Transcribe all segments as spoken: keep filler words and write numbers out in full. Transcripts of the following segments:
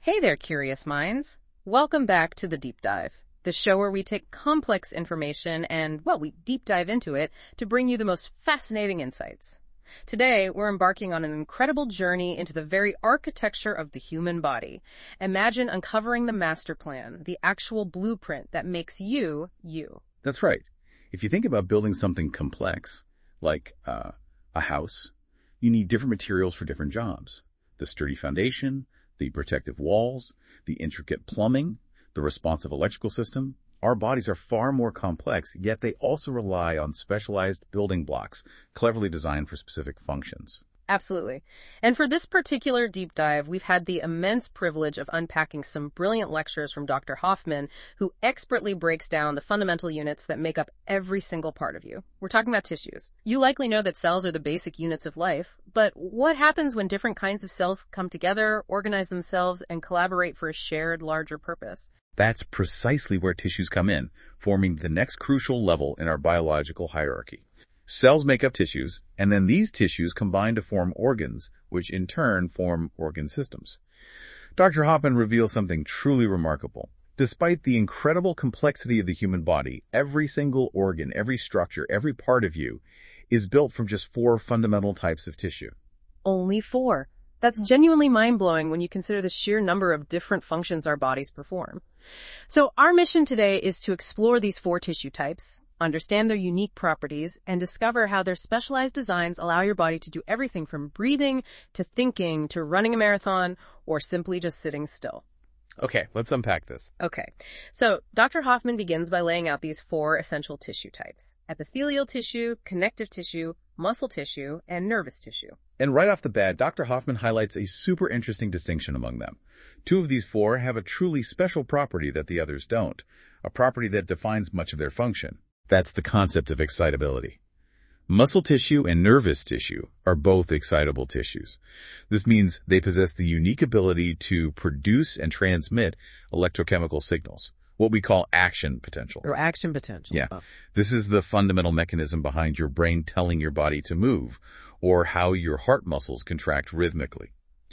Hey there, curious minds. Welcome back to The Deep Dive, the show where we take complex information and, well, we deep dive into it to bring you the most fascinating insights. Today, we're embarking on an incredible journey into the very architecture of the human body. Imagine uncovering the master plan, the actual blueprint that makes you, you. That's right. If you think about building something complex, like uh, a house, you need different materials for different jobs. The sturdy foundation, the protective walls, the intricate plumbing, the responsive electrical system. Our bodies are far more complex, yet they also rely on specialized building blocks, cleverly designed for specific functions. Absolutely. And for this particular deep dive, we've had the immense privilege of unpacking some brilliant lectures from Doctor Hoffman, who expertly breaks down the fundamental units that make up every single part of you. We're talking about tissues. You likely know that cells are the basic units of life, but what happens when different kinds of cells come together, organize themselves, and collaborate for a shared, larger purpose? That's precisely where tissues come in, forming the next crucial level in our biological hierarchy. Cells make up tissues, and then these tissues combine to form organs, which in turn form organ systems. Doctor Hoffman reveals something truly remarkable. Despite the incredible complexity of the human body, every single organ, every structure, every part of you is built from just four fundamental types of tissue. Only four. That's genuinely mind-blowing when you consider the sheer number of different functions our bodies perform. So our mission today is to explore these four tissue types, understand their unique properties, and discover how their specialized designs allow your body to do everything from breathing to thinking to running a marathon or simply just sitting still. Okay, let's unpack this. Okay, so Doctor Hoffman begins by laying out these four essential tissue types: epithelial tissue, connective tissue, muscle tissue, and nervous tissue. And right off the bat, Doctor Hoffman highlights a super interesting distinction among them. Two of these four have a truly special property that the others don't, a property that defines much of their function. That's the concept of excitability. Muscle tissue and nervous tissue are both excitable tissues. This means they possess the unique ability to produce and transmit electrochemical signals, what we call action potential. Or action potential. Yeah. Oh. This is the fundamental mechanism behind your brain telling your body to move, or how your heart muscles contract rhythmically.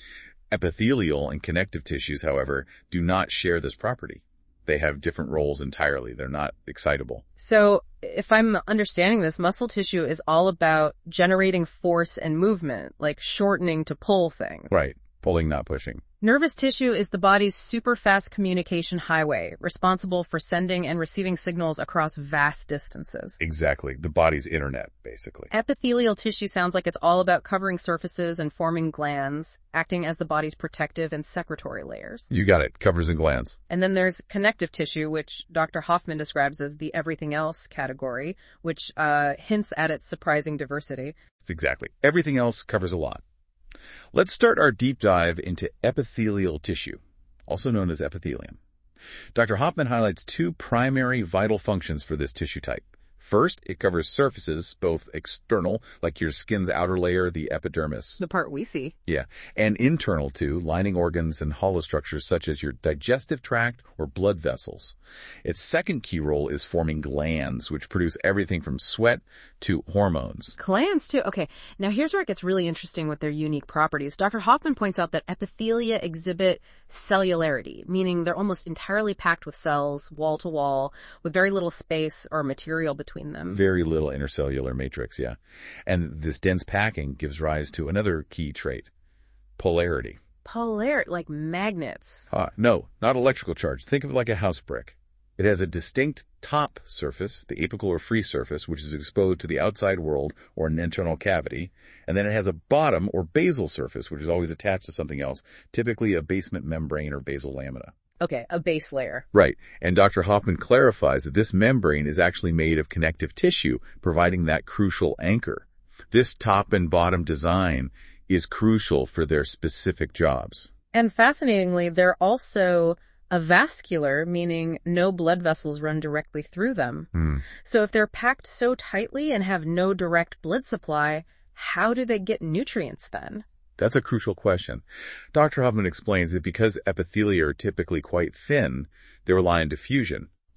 Epithelial and connective tissues, however, do not share this property. They have different roles entirely. They're not excitable. So if I'm understanding this, muscle tissue is all about generating force and movement, like shortening to pull thing. Right. Pulling, not pushing. Nervous tissue is the body's super fast communication highway, responsible for sending and receiving signals across vast distances. Exactly. The body's internet, basically. Epithelial tissue sounds like it's all about covering surfaces and forming glands, acting as the body's protective and secretory layers. You got it. Covers and glands. And then there's connective tissue, which Doctor Hoffman describes as the everything else category, which uh, hints at its surprising diversity. It's exactly. Everything else covers a lot. Let's start our deep dive into epithelial tissue, also known as epithelium. Doctor Hoffman highlights two primary vital functions for this tissue type. First, it covers surfaces, both external, like your skin's outer layer, the epidermis. The part we see. Yeah. And internal, too, lining organs and hollow structures such as your digestive tract or blood vessels. Its second key role is forming glands, which produce everything from sweat to hormones. Glands, too. Okay. Now, here's where it gets really interesting with their unique properties. Doctor Hoffman points out that epithelia exhibit cellularity, meaning they're almost entirely packed with cells, wall to wall, with very little space or material between them. Very little intercellular matrix, yeah. And this dense packing gives rise to another key trait, polarity. Polarity, like magnets. Uh, no, not electrical charge. Think of it like a house brick. It has a distinct top surface, the apical or free surface, which is exposed to the outside world or an internal cavity. And then it has a bottom or basal surface, which is always attached to something else, typically a basement membrane or basal lamina. Okay, a base layer. Right. And Doctor Hoffman clarifies that this membrane is actually made of connective tissue, providing that crucial anchor. This top and bottom design is crucial for their specific jobs. And fascinatingly, they're also avascular, meaning no blood vessels run directly through them. Hmm. So if they're packed so tightly and have no direct blood supply, how do they get nutrients then? That's a crucial question. Doctor Hoffman explains that because epithelia are typically quite thin, they rely on diffusion.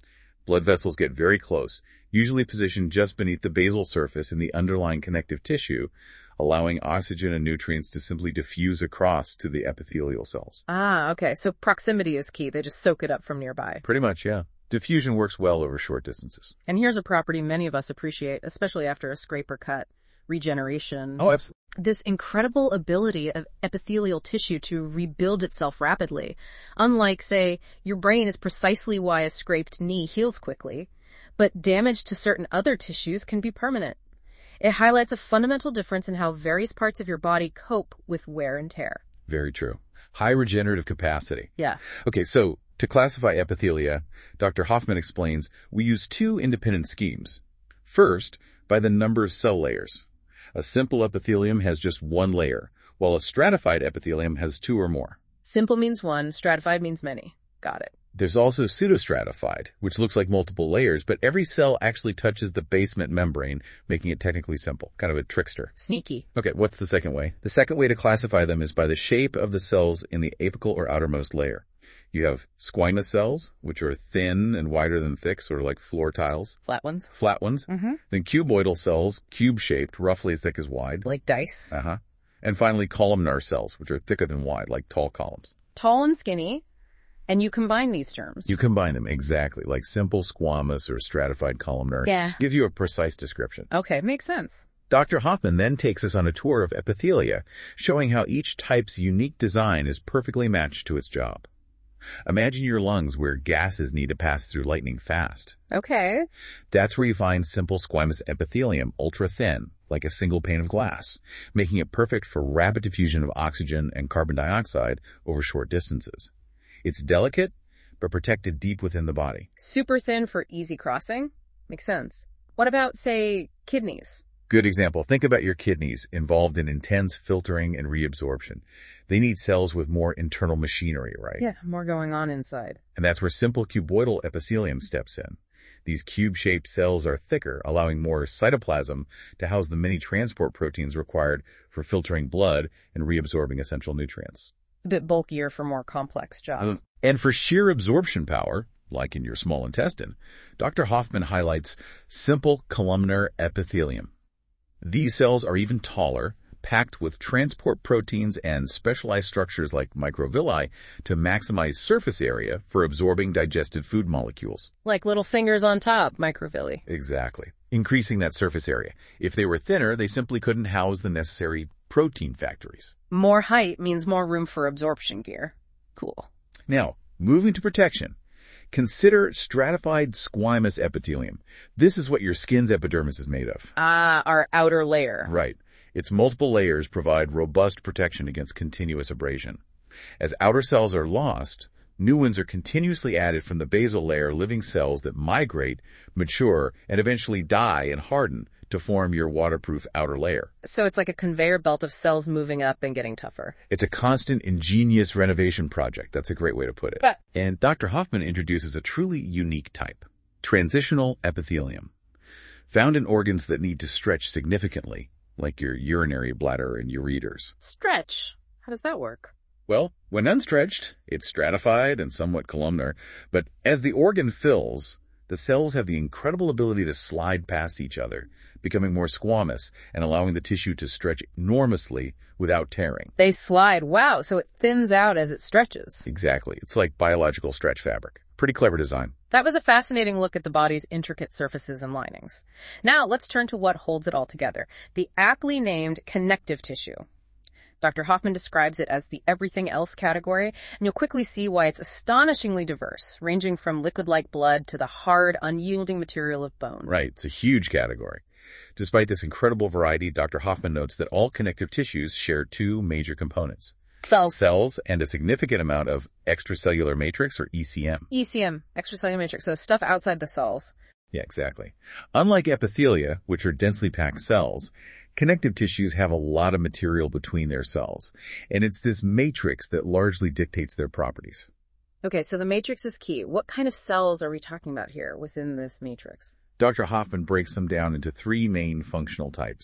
blood vessels get very close, usually positioned just beneath the basal surface in the underlying connective tissue, allowing oxygen and nutrients to simply diffuse across to the epithelial cells. Ah, okay. So proximity is key. They just soak it up from nearby. Pretty much, yeah. Diffusion works well over short distances. And here's a property many of us appreciate, especially after a scrape or cut. Regeneration. Oh, absolutely. This incredible ability of epithelial tissue to rebuild itself rapidly. Unlike, say, your brain is precisely why a scraped knee heals quickly, but damage to certain other tissues can be permanent. It highlights a fundamental difference in how various parts of your body cope with wear and tear. Very true. High regenerative capacity. Yeah. Okay, so to classify epithelia, Doctor Hoffman explains we use two independent schemes. First, by the number of cell layers. A simple epithelium has just one layer, while a stratified epithelium has two or more. Simple means one, stratified means many. Got it. There's also pseudostratified, which looks like multiple layers, but every cell actually touches the basement membrane, making it technically simple. Kind of a trickster. Sneaky. Okay, what's the second way? The second way to classify them is by the shape of the cells in the apical or outermost layer. You have squamous cells, which are thin and wider than thick, sort of like floor tiles. Flat ones. Flat ones. Mm-hmm. Then cuboidal cells, cube-shaped, roughly as thick as wide. Like dice. Uh-huh. And finally, columnar cells, which are thicker than wide, like tall columns. Tall and skinny. And you combine these terms. You combine them, exactly, like simple squamous or stratified columnar. Yeah. Gives you a precise description. Okay, makes sense. Doctor Hoffman then takes us on a tour of epithelia, showing how each type's unique design is perfectly matched to its job. Imagine your lungs where gases need to pass through lightning fast. Okay. That's where you find simple squamous epithelium, ultra-thin, like a single pane of glass, making it perfect for rapid diffusion of oxygen and carbon dioxide over short distances. It's delicate, but protected deep within the body. Super thin for easy crossing? Makes sense. What about, say, kidneys? Good example. Think about your kidneys involved in intense filtering and reabsorption. They need cells with more internal machinery, right? Yeah, more going on inside. And that's where simple cuboidal epithelium steps in. These cube-shaped cells are thicker, allowing more cytoplasm to house the many transport proteins required for filtering blood and reabsorbing essential nutrients. A bit bulkier for more complex jobs. And for sheer absorption power, like in your small intestine, Doctor Hoffman highlights simple columnar epithelium. These cells are even taller, packed with transport proteins and specialized structures like microvilli to maximize surface area for absorbing digested food molecules. Like little fingers on top, microvilli. Exactly. Increasing that surface area. If they were thinner, they simply couldn't house the necessary protein factories. More height means more room for absorption gear. Cool. Now, moving to protection. Consider stratified squamous epithelium. This is what your skin's epidermis is made of. Ah, our outer layer. Right. Its multiple layers provide robust protection against continuous abrasion. As outer cells are lost, new ones are continuously added from the basal layer, living cells that migrate, mature, and eventually die and harden to form your waterproof outer layer. So it's like a conveyor belt of cells moving up and getting tougher. It's a constant, ingenious renovation project. That's a great way to put it. But and Doctor Hoffman introduces a truly unique type, transitional epithelium, found in organs that need to stretch significantly, like your urinary bladder and ureters. Stretch. How does that work? Well, when unstretched, it's stratified and somewhat columnar, but as the organ fills, the cells have the incredible ability to slide past each other, becoming more squamous and allowing the tissue to stretch enormously without tearing. They slide. Wow, so it thins out as it stretches. Exactly. It's like biological stretch fabric. Pretty clever design. That was a fascinating look at the body's intricate surfaces and linings. Now let's turn to what holds it all together, the aptly named connective tissue. Doctor Hoffman describes it as the everything else category, and you'll quickly see why it's astonishingly diverse, ranging from liquid-like blood to the hard, unyielding material of bone. Right. It's a huge category. Despite this incredible variety, Doctor Hoffman notes that all connective tissues share two major components. Cells. Cells and a significant amount of extracellular matrix, or E C M. E C M, extracellular matrix, so stuff outside the cells. Yeah, exactly. Unlike epithelia, which are densely packed cells, connective tissues have a lot of material between their cells, and it's this matrix that largely dictates their properties. Okay, so the matrix is key. What kind of cells are we talking about here within this matrix? Doctor Hoffman breaks them down into three main functional types: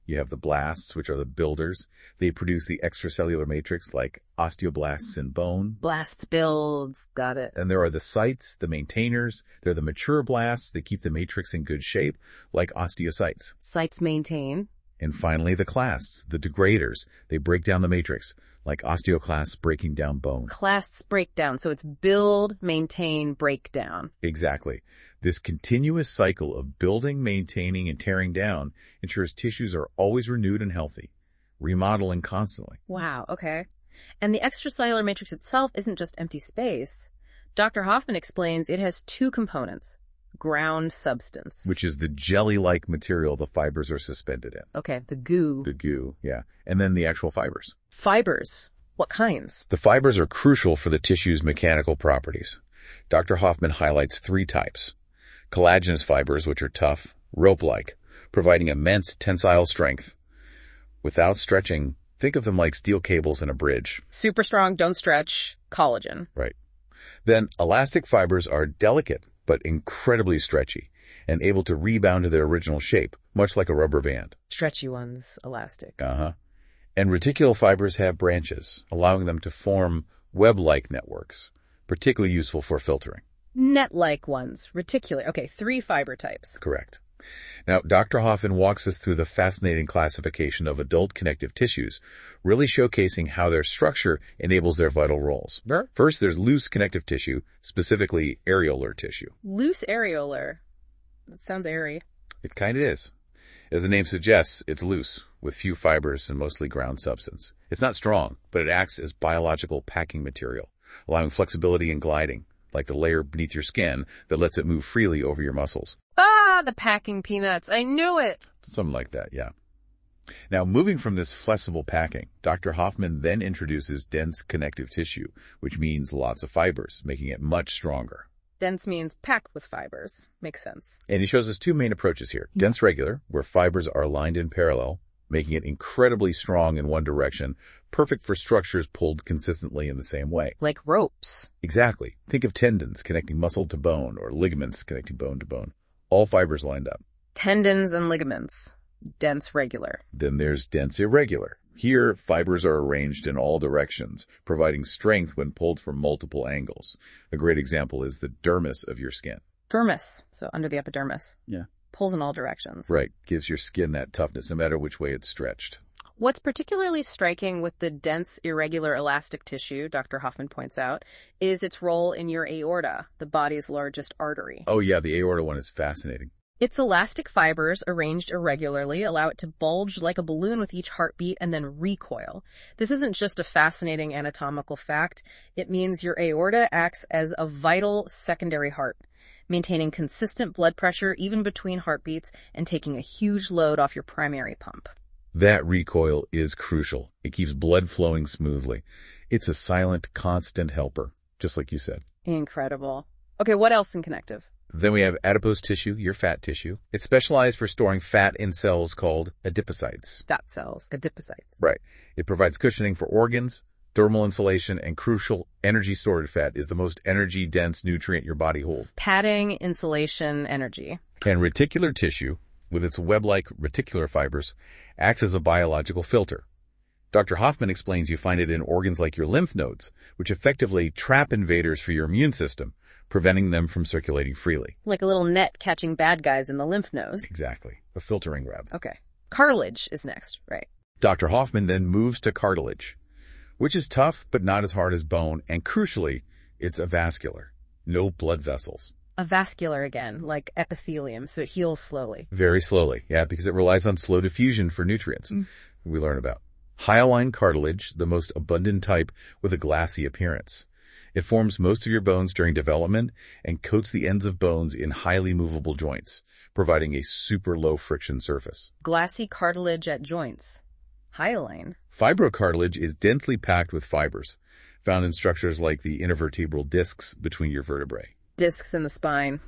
You have the blasts, which are the builders. They produce the extracellular matrix like osteoblasts in bone. Blasts builds. Got it. And there are the sites, the maintainers. They're the mature blasts that keep the matrix in good shape, like osteocytes. Sites maintain. And finally, the clasts, the degraders. They break down the matrix, like osteoclasts breaking down bone. Clasts break down. So it's build, maintain, break down. Exactly. This continuous cycle of building, maintaining, and tearing down ensures tissues are always renewed and healthy, remodeling constantly. Wow, okay. And the extracellular matrix itself isn't just empty space. Doctor Hoffman explains it has two components. Ground substance. Which is the jelly-like material the fibers are suspended in. Okay, the goo. The goo, yeah. And then the actual fibers. Fibers. What kinds? The fibers are crucial for the tissue's mechanical properties. Doctor Hoffman highlights three types. Collagenous fibers, which are tough, rope-like, providing immense tensile strength. Without stretching, think of them like steel cables in a bridge. Super strong, don't stretch, collagen. Right. Then elastic fibers are delicate, but incredibly stretchy, and able to rebound to their original shape, much like a rubber band. Stretchy ones, elastic. Uh-huh. And reticular fibers have branches, allowing them to form web-like networks, particularly useful for filtering. Net-like ones, reticular. Okay, three fiber types. Correct. Now, Doctor Hoffman walks us through the fascinating classification of adult connective tissues, really showcasing how their structure enables their vital roles. Sure. First, there's loose connective tissue, specifically areolar tissue. Loose areolar. That sounds airy. It kind of is. As the name suggests, it's loose, with few fibers and mostly ground substance. It's not strong, but it acts as biological packing material, allowing flexibility and gliding, like the layer beneath your skin that lets it move freely over your muscles. Ah, the packing peanuts. I knew it. Something like that, yeah. Now, moving from this flexible packing, Doctor Hoffman then introduces dense connective tissue, which means lots of fibers, making it much stronger. Dense means packed with fibers. Makes sense. And he shows us two main approaches here. Dense regular, where fibers are aligned in parallel, making it incredibly strong in one direction, perfect for structures pulled consistently in the same way. Like ropes. Exactly. Think of tendons connecting muscle to bone or ligaments connecting bone to bone. All fibers lined up. Tendons and ligaments. Dense regular. Then there's dense irregular. Here, fibers are arranged in all directions, providing strength when pulled from multiple angles. A great example is the dermis of your skin. Dermis. So under the epidermis. Yeah. Pulls in all directions. Right. Gives your skin that toughness no matter which way it's stretched. What's particularly striking with the dense, irregular elastic tissue, Doctor Hoffman points out, is its role in your aorta, the body's largest artery. Oh yeah, the aorta one is fascinating. Its elastic fibers, arranged irregularly, allow it to bulge like a balloon with each heartbeat and then recoil. This isn't just a fascinating anatomical fact. It means your aorta acts as a vital secondary heart, maintaining consistent blood pressure even between heartbeats and taking a huge load off your primary pump. That recoil is crucial. It keeps blood flowing smoothly. It's a silent, constant helper, just like you said. Incredible. Okay, what else in connective? Then we have adipose tissue, your fat tissue. It's specialized for storing fat in cells called adipocytes. Fat cells, adipocytes. Right. It provides cushioning for organs, thermal insulation, and crucial energy storage. Fat is the most energy-dense nutrient your body holds. Padding, insulation, energy. And reticular tissue, with its web-like reticular fibers, acts as a biological filter. Doctor Hoffman explains you find it in organs like your lymph nodes, which effectively trap invaders for your immune system, preventing them from circulating freely. Like a little net catching bad guys in the lymph nodes. Exactly. A filtering web. Okay. Cartilage is next, right? Doctor Hoffman then moves to cartilage, which is tough but not as hard as bone, and crucially, it's avascular. No blood vessels. Avascular again, like epithelium, so it heals slowly. Very slowly, yeah, because it relies on slow diffusion for nutrients. Mm. We learn about hyaline cartilage, the most abundant type with a glassy appearance. It forms most of your bones during development and coats the ends of bones in highly movable joints, providing a super low friction surface. Glassy cartilage at joints. Hyaline. Fibrocartilage is densely packed with fibers, found in structures like the intervertebral discs between your vertebrae. Discs in the spine.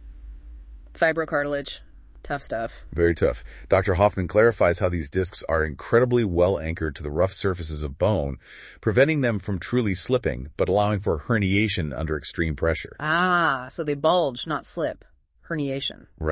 Fibrocartilage. Tough stuff. Very tough. Doctor Hoffman clarifies how these discs are incredibly well anchored to the rough surfaces of bone, preventing them from truly slipping, but allowing for herniation under extreme pressure. Ah, so they bulge, not slip. Herniation. Right.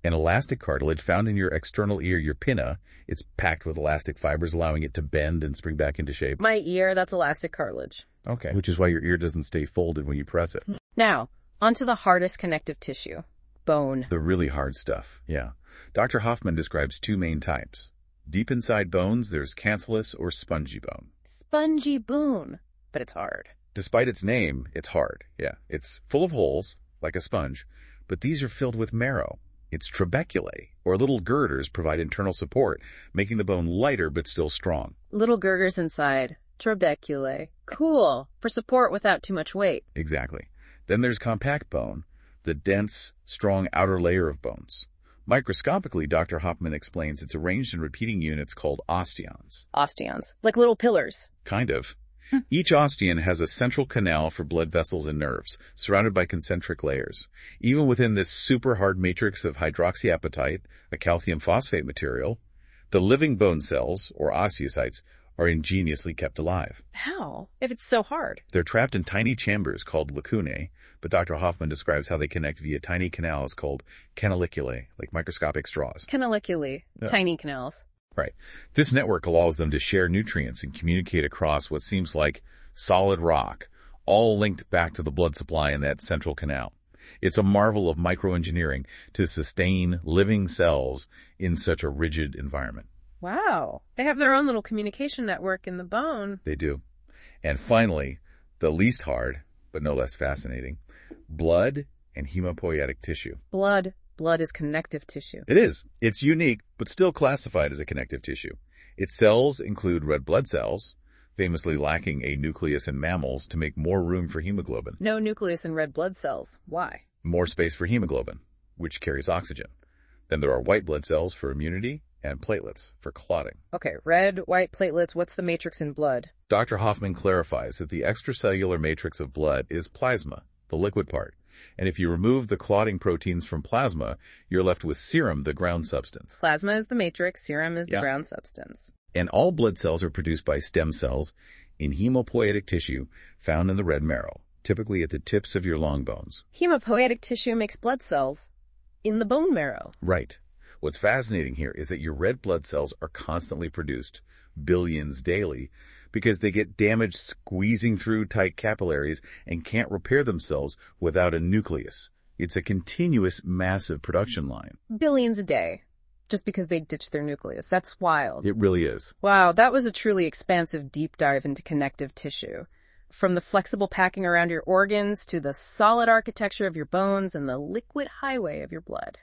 An elastic cartilage found in your external ear, your pinna. It's packed with elastic fibers, allowing it to bend and spring back into shape. My ear, that's elastic cartilage. Okay. Which is why your ear doesn't stay folded when you press it. Now, onto the hardest connective tissue, bone. The really hard stuff, yeah. Doctor Hoffman describes two main types. Deep inside bones, there's cancellous or spongy bone. Spongy bone, but it's hard. Despite its name, it's hard, yeah. It's full of holes, like a sponge, but these are filled with marrow. Its trabeculae, or little girders, provide internal support, making the bone lighter but still strong. Little girders inside. Trabeculae. Cool. For support without too much weight. Exactly. Then there's compact bone, the dense, strong outer layer of bones. Microscopically, Doctor Hoffman explains it's arranged in repeating units called osteons. Osteons. Like little pillars. Kind of. Each osteon has a central canal for blood vessels and nerves, surrounded by concentric layers. Even within this super hard matrix of hydroxyapatite, a calcium phosphate material, the living bone cells, or osteocytes, are ingeniously kept alive. How? If it's so hard? They're trapped in tiny chambers called lacunae, but Doctor Hoffman describes how they connect via tiny canals called canaliculae, like microscopic straws. Canaliculae. Yeah. Tiny canals. Right. This network allows them to share nutrients and communicate across what seems like solid rock, all linked back to the blood supply in that central canal. It's a marvel of microengineering to sustain living cells in such a rigid environment. Wow. They have their own little communication network in the bone. They do. And finally, the least hard, but no less fascinating, blood and hemopoietic tissue. Blood. Blood is connective tissue. It is. It's unique, but still classified as a connective tissue. Its cells include red blood cells, famously lacking a nucleus in mammals to make more room for hemoglobin. No nucleus in red blood cells. Why? More space for hemoglobin, which carries oxygen. Then there are white blood cells for immunity and platelets for clotting. Okay, red, white platelets, what's the matrix in blood? Doctor Hoffman clarifies that the extracellular matrix of blood is plasma, the liquid part. And if you remove the clotting proteins from plasma, you're left with serum, the ground substance. Plasma is the matrix, serum is the yeah. ground substance. And all blood cells are produced by stem cells in hemopoietic tissue found in the red marrow, typically at the tips of your long bones. Hemopoietic tissue makes blood cells in the bone marrow. Right. What's fascinating here is that your red blood cells are constantly produced, billions daily, because they get damaged squeezing through tight capillaries and can't repair themselves without a nucleus. It's a continuous, massive production line. Billions a day, just because they ditch their nucleus. That's wild. It really is. Wow, that was a truly expansive deep dive into connective tissue. From the flexible packing around your organs to the solid architecture of your bones and the liquid highway of your blood.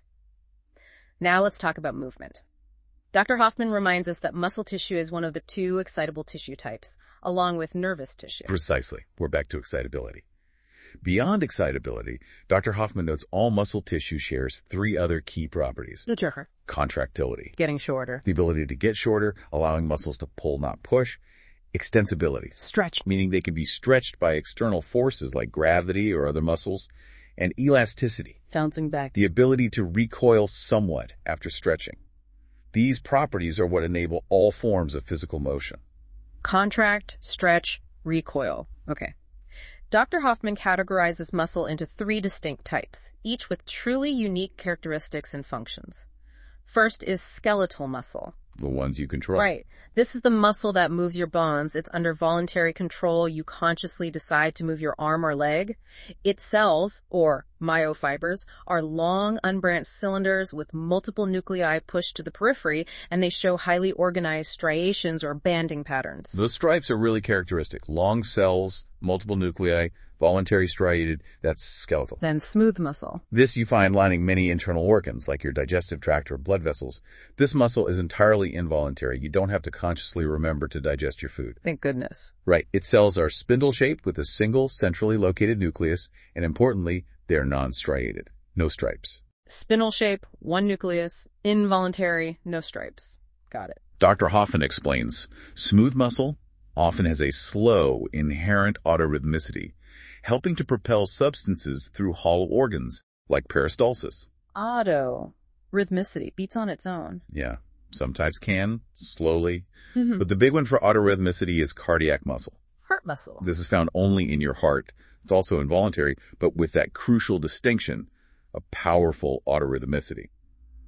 Now let's talk about movement. Doctor Hoffman reminds us that muscle tissue is one of the two excitable tissue types, along with nervous tissue. Precisely. We're back to excitability. Beyond excitability, Doctor Hoffman notes all muscle tissue shares three other key properties. The jerker. Contractility. Getting shorter. The ability to get shorter, allowing muscles to pull, not push. Extensibility. Stretch. Meaning they can be stretched by external forces like gravity or other muscles. And elasticity. Bouncing back. The ability to recoil somewhat after stretching. These properties are what enable all forms of physical motion. Contract, stretch, recoil. Okay. Doctor Hoffman categorizes muscle into three distinct types, each with truly unique characteristics and functions. First is skeletal muscle. The ones you control. Right. This is the muscle that moves your bones. It's under voluntary control. You consciously decide to move your arm or leg. Its cells, or myofibers, are long, unbranched cylinders with multiple nuclei pushed to the periphery, and they show highly organized striations or banding patterns. Those stripes are really characteristic. Long cells, multiple nuclei, voluntary striated, that's skeletal. Then smooth muscle. This you find lining many internal organs, like your digestive tract or blood vessels. This muscle is entirely involuntary. You don't have to consciously remember to digest your food. Thank goodness. Right. Its cells are spindle-shaped with a single centrally located nucleus, and importantly, they're non-striated. No stripes. Spindle shape, one nucleus, involuntary, no stripes. Got it. Doctor Hoffman explains, smooth muscle often has a slow, inherent autorhythmicity, helping to propel substances through hollow organs, like peristalsis. Auto. Rhythmicity. Beats on its own. Yeah. Sometimes can, slowly. But the big one for autorhythmicity is cardiac muscle. Heart muscle. This is found only in your heart. It's also involuntary, but with that crucial distinction, a powerful autorhythmicity.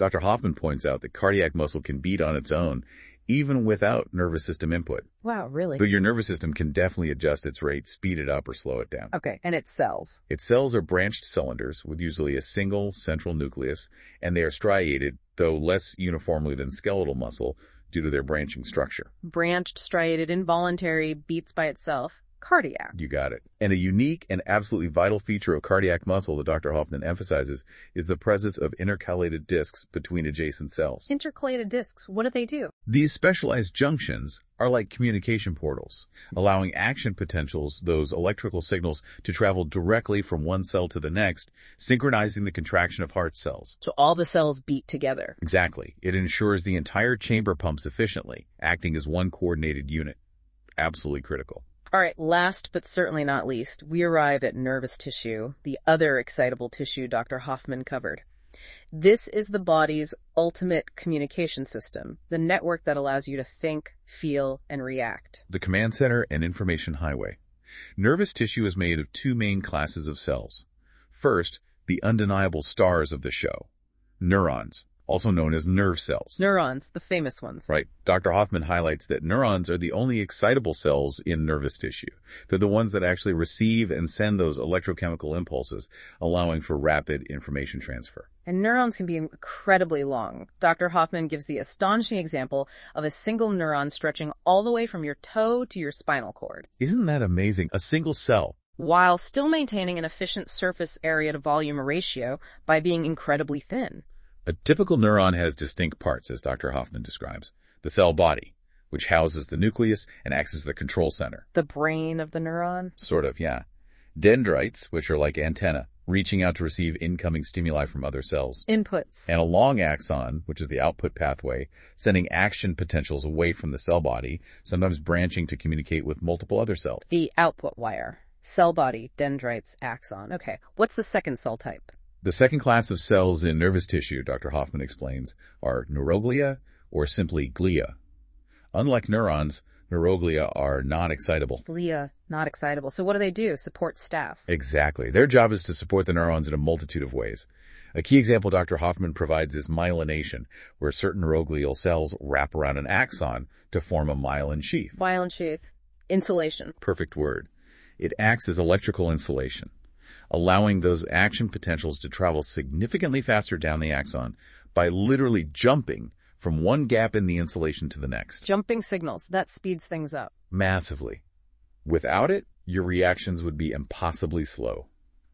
Doctor Hoffman points out that cardiac muscle can beat on its own, even without nervous system input. Wow, really? But your nervous system can definitely adjust its rate, speed it up, or slow it down. Okay, and its cells. Its cells are branched cylinders with usually a single central nucleus, and they are striated, though less uniformly than skeletal muscle due to their branching structure. Branched, striated, involuntary, beats by itself. Cardiac. You got it. And a unique and absolutely vital feature of cardiac muscle that Doctor Hoffman emphasizes is the presence of intercalated discs between adjacent cells. Intercalated discs, what do they do? These specialized junctions are like communication portals, allowing action potentials, those electrical signals, to travel directly from one cell to the next, synchronizing the contraction of heart cells. So all the cells beat together. Exactly. It ensures the entire chamber pumps efficiently, acting as one coordinated unit. Absolutely critical. All right, last but certainly not least, we arrive at nervous tissue, the other excitable tissue Doctor Hoffman covered. This is the body's ultimate communication system, the network that allows you to think, feel, and react. The command center and information highway. Nervous tissue is made of two main classes of cells. First, the undeniable stars of the show, neurons, also known as nerve cells. Neurons, the famous ones. Right. Doctor Hoffman highlights that neurons are the only excitable cells in nervous tissue. They're the ones that actually receive and send those electrochemical impulses, allowing for rapid information transfer. And neurons can be incredibly long. Doctor Hoffman gives the astonishing example of a single neuron stretching all the way from your toe to your spinal cord. Isn't that amazing? A single cell. While still maintaining an efficient surface area to volume ratio by being incredibly thin. A typical neuron has distinct parts, as Doctor Hoffman describes. The cell body, which houses the nucleus and acts as the control center. The brain of the neuron? Sort of, yeah. Dendrites, which are like antennae, reaching out to receive incoming stimuli from other cells. Inputs. And a long axon, which is the output pathway, sending action potentials away from the cell body, sometimes branching to communicate with multiple other cells. The output wire. Cell body, dendrites, axon. Okay, what's the second cell type? The second class of cells in nervous tissue, Doctor Hoffman explains, are neuroglia or simply glia. Unlike neurons, neuroglia are non-excitable. Glia, not excitable. So what do they do? Support staff. Exactly. Their job is to support the neurons in a multitude of ways. A key example Doctor Hoffman provides is myelination, where certain neuroglial cells wrap around an axon to form a myelin sheath. Myelin sheath. Insulation. Perfect word. It acts as electrical insulation, allowing those action potentials to travel significantly faster down the axon by literally jumping from one gap in the insulation to the next. Jumping signals. That speeds things up. Massively. Without it, your reactions would be impossibly slow.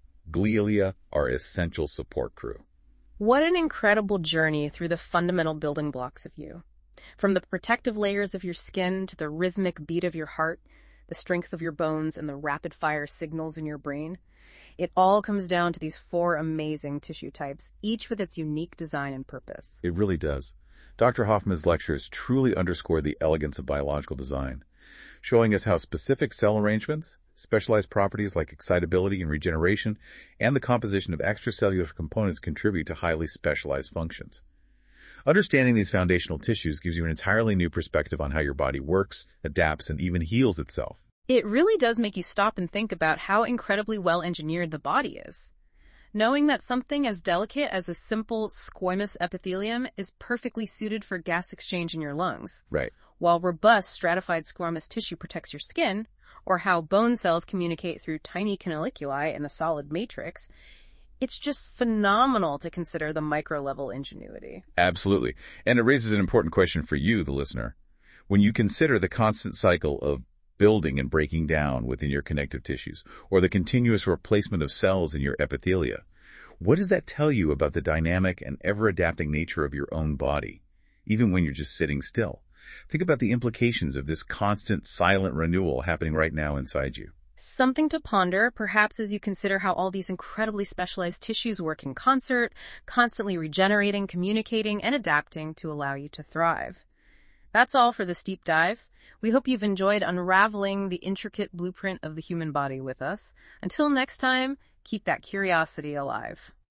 Glia are essential support crew. What an incredible journey through the fundamental building blocks of you. From the protective layers of your skin to the rhythmic beat of your heart, the strength of your bones, and the rapid-fire signals in your brain. It all comes down to these four amazing tissue types, each with its unique design and purpose. It really does. Doctor Hoffman's lectures truly underscore the elegance of biological design, showing us how specific cell arrangements, specialized properties like excitability and regeneration, and the composition of extracellular components contribute to highly specialized functions. Understanding these foundational tissues gives you an entirely new perspective on how your body works, adapts, and even heals itself. It really does make you stop and think about how incredibly well-engineered the body is. Knowing that something as delicate as a simple squamous epithelium is perfectly suited for gas exchange in your lungs. Right. While robust stratified squamous tissue protects your skin, or how bone cells communicate through tiny canaliculi in a solid matrix, it's just phenomenal to consider the micro-level ingenuity. Absolutely. And it raises an important question for you, the listener. When you consider the constant cycle of building and breaking down within your connective tissues, or the continuous replacement of cells in your epithelia, what does that tell you about the dynamic and ever-adapting nature of your own body, even when you're just sitting still? Think about the implications of this constant silent renewal happening right now inside you. Something to ponder, perhaps as you consider how all these incredibly specialized tissues work in concert, constantly regenerating, communicating, and adapting to allow you to thrive. That's all for this deep dive. We hope you've enjoyed unraveling the intricate blueprint of the human body with us. Until next time, keep that curiosity alive.